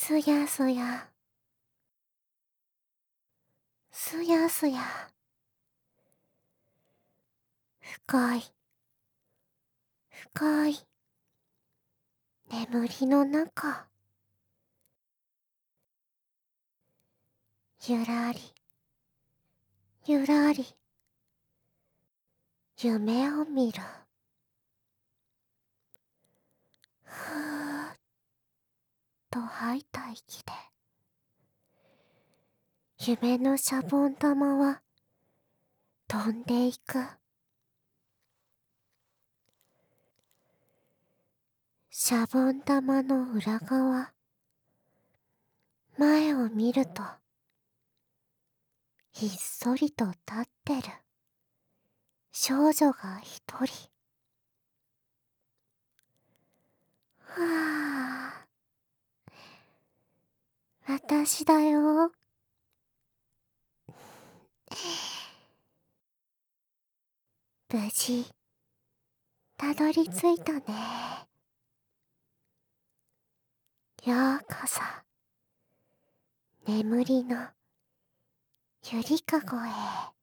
すやすや、すやすや、深い、深い、眠りの中、ゆらり、ゆらり、夢を見る。ふーっと吐いた息で、夢のシャボン玉は飛んでいく。シャボン玉の裏側、前を見ると、ひっそりと立ってる少女が一人。はあ、私だよ。無事、たどり着いたね。ようこそ、眠りのゆりかごへ。